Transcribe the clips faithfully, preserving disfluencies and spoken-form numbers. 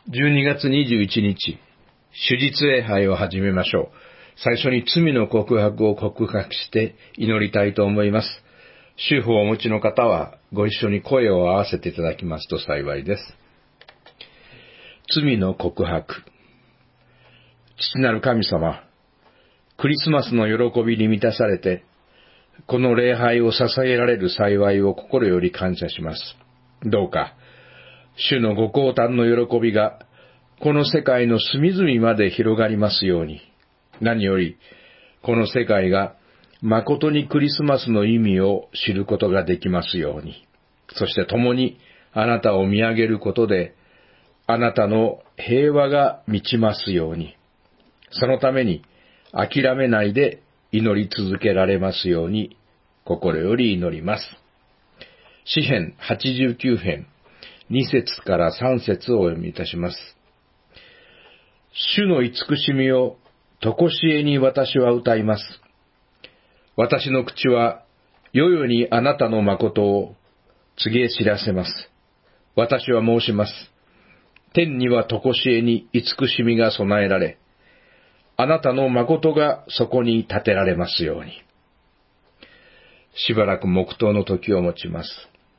じゅうにがつにじゅういちにち、主日礼拝を始めましょう。最初に罪の告白を告白して祈りたいと思います。週報をお持ちの方はご一緒に声を合わせていただきますと幸いです。罪の告白。父なる神様、クリスマスの喜びに満たされて、この礼拝を捧げられる幸いを心より感謝します。どうか、主のご降誕の喜びが、この世界の隅々まで広がりますように、何より、この世界が誠にクリスマスの意味を知ることができますように、そして共にあなたを見上げることで、あなたの平和が満ちますように、そのために諦めないで祈り続けられますように、心より祈ります。詩編はちじゅうきゅうへん、にせつからさんせつをお読みいたします。主の慈しみをとこしえに私は歌います。私の口は世々にあなたの誠を告げ知らせます。私は申します。天にはとこしえに慈しみが備えられ、あなたの誠がそこに立てられますように。しばらく黙祷の時を持ちます。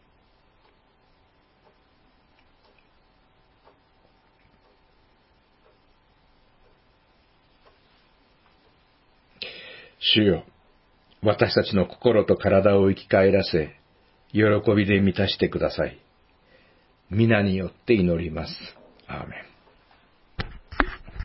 主よ、私たちの心と体を生き返らせ、喜びで満たしてください。皆によって祈ります。アーメン。